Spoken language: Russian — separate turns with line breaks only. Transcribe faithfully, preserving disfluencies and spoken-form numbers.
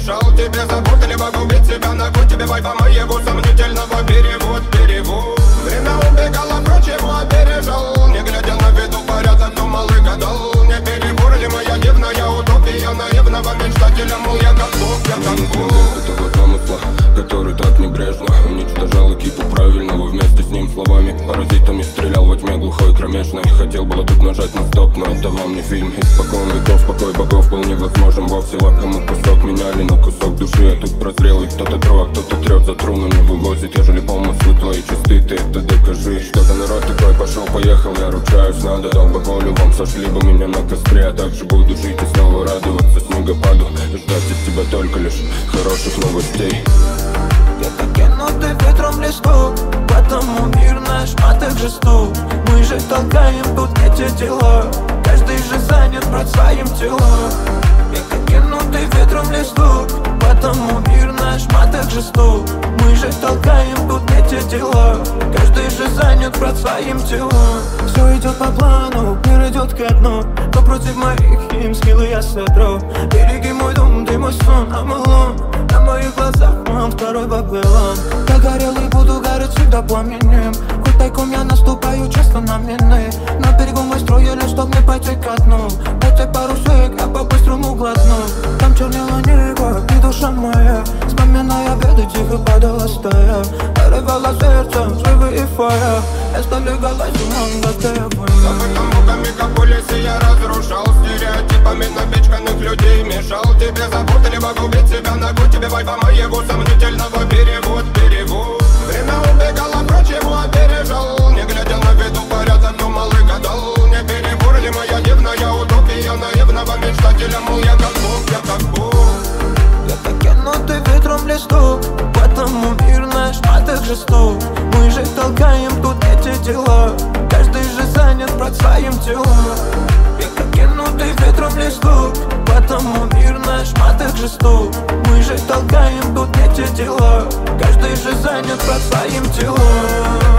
разрушал. Тебе забот, либо губить себя ногу. Тебе вайба моего сомнительного перевод, перевод. Время убегало прочь, его опережал. Не глядя на виду порядок, думал и гадал. Не перебор ли моя дивная утопия наивного мечтателя, мол, я как Бог, я как Бог.
Этого замысла, который так небрежно уничтожал экипу правильного вместе с ним словами. Паразитами стрелял во тьме глухой кромешной. Хотел было тут нажать на стоп, но это вам не фильм. Испокон веков покой богов был невозможен вовсе. Лакомый кусок меняли на кусок души. А тут прозрелый кто-то тру, а кто-то трет за трунами. Вывозит, ежели помыслы твои чисты, ты это докажи. Что-то народ такой пошел, поехал, я ручаюсь. Надо дал бы волю вам, сошли бы меня на костре. А также буду жить и снова радоваться снегопаду. И ждать от тебя только лишь хороших новостей.
Я как кинутый ветром листок, потому мир наш маток жесток. Мы же толкаем тут эти дела, каждый же занят брат своим телом. Я как кинутый ветром листок, потому мир наш маток жесток. Мы же толкаем тут эти дела, каждый же занят брат своим телом. Все идет по плану, мир идет ко дну, но против моих им скиллы я сотру. Береги мой дом, ты мой сон, Амалон. На моих глазах он второй Вавилон. Как горелый буду гореть всегда пламенем. Хоть тайком я наступаю часто на мины. На берегу мы строили, чтоб не пойти ко дну. Дайте пару шаг, я по-быстрому глотну. Там чернело небо и душа моя, вспоминая беды, тихо падала стая. Порывало сердце, взрывы и фая. Я столегалась умом, готовым.
Забытым буками, как в лесе я разрушал. Стереотипами напичканных людей мешал. Тебе забот, либо губить себя ногу. Тебе вайба моего сомнительного перевод, перевод. Время убегало прочь, его опережал. Не глядя на виду порядок, думал и гадал. Не перебор ли моя дивная утопия наивного мечтателя, мол, я как Бог, я как Бог.
Я как кинутый ветром листок, потому мир наш маток жесток. Мы же толкаем тут эти дела, каждый же занят брат своим телом. Я как кинутый ветром листок, потому мир наш маток жесток. Мы же толкаем тут эти дела, каждый же занят брат своим телом.